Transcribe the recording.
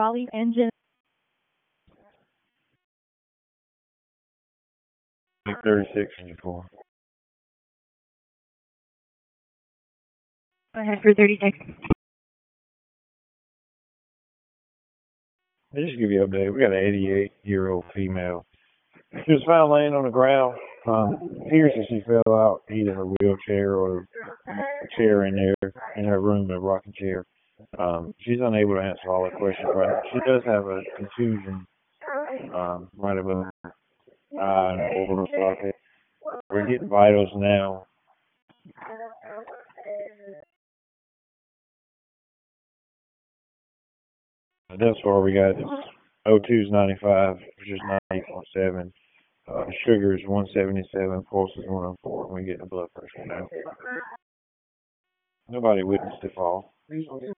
Holly's engine. 3654. Go ahead for 36. I'll just give you an update. We got an 88-year-old female. She was found laying on the ground. Appears that she fell out either her wheelchair or a chair in there in her room, a rocking chair. She's unable to answer all the questions right. She does have a contusion right above her eye and orbital socket. We're getting vitals now. Thus far, we got O2 is 95, which is 98.7. Sugar is 177, pulse is 104, and we get the blood pressure now. Nobody witnessed the fall.